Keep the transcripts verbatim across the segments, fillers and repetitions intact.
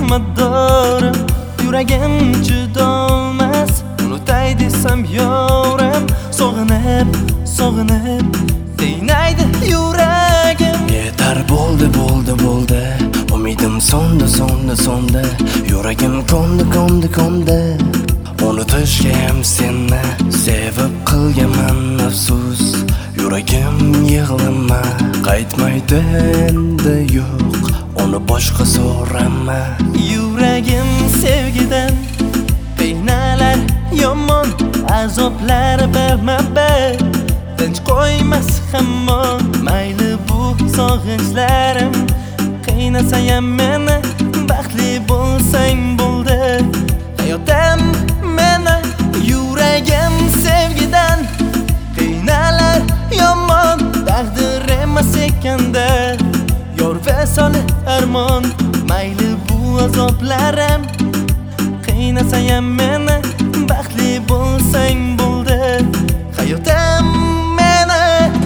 umiddorim, yuragim judomas, unutay desam yorim, sog'inib, sog'inib qiynaydi yuragim. Yetar bo'ldi, bo'ldi, bo'ldi, umidim so'ndi, so'ndi, so'ndi, yuragim ko'ndi, ko'ndi, ko'ndi. Unutishga ham seni sevib qilganman afsus, yuragim yig'lama, qaytmaydi endi yo'q, uni boshqa so'rama. Yuragim sevgidan qiynalar yomon, azoblar berma-ber, tinch qo'ymas hamon. Mayli bu sog'inchlarim qiynasa ham meni, baxtli bo'lsang bo'ldi hayotim meni. Yuragim sevgidan qiynalar yomon, taqdir emas ekanda yor vasoli armon. Mayli bu azoblarim qiynasa ham meni, baxtli bo'lsang bo'ldi hayotim meni.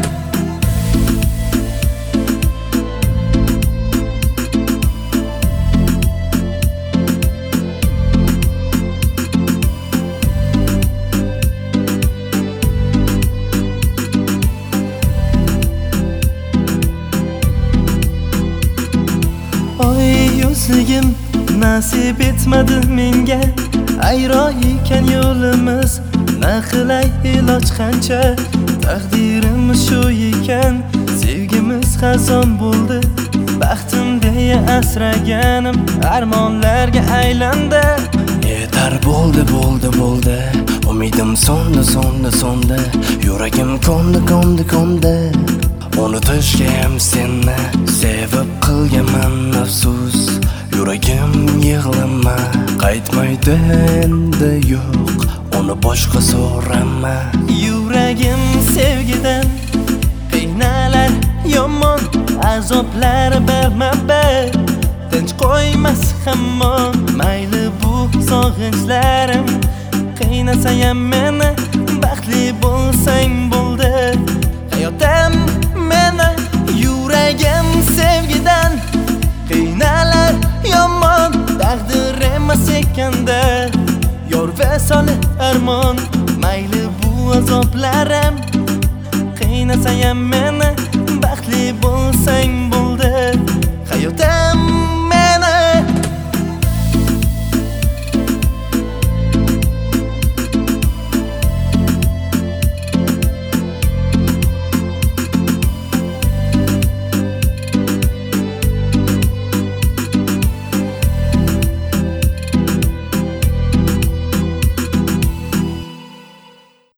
Oy yuzligim nasib etmadi menga, ayro ekan yo'limiz, na qilay iloj qancha. Taqdirimiz shu ekan, sevgimiz xazon bo'ldi, baxtim deya asraganim armonlarga aylandi. Yetar bo'ldi, bo'ldi, bo'ldi, umidim so'ndi, so'ndi, so'ndi, yuragim ko'ndi, ko'ndi, ko'ndi. Unutishga ham seni sevib qilganman afsus, yuragim yig'lama, qaytmaydi endi yo'q, uni boshqa so'rama. Yuragim sevgidan qiynalar yomon, azoblar berma-ber, tinch qo'ymas hamon. Mayli bu sog'inchlarim qiynasa ham meni, baxtli bo'lsang bo'ldi hayotim meni. Yuragim sevgidan qiynalar yomon, taqdir emas ekanda yor vasoli armon. Mayli bu azoblarim qiynasa ham meni, baxtli bo'lsang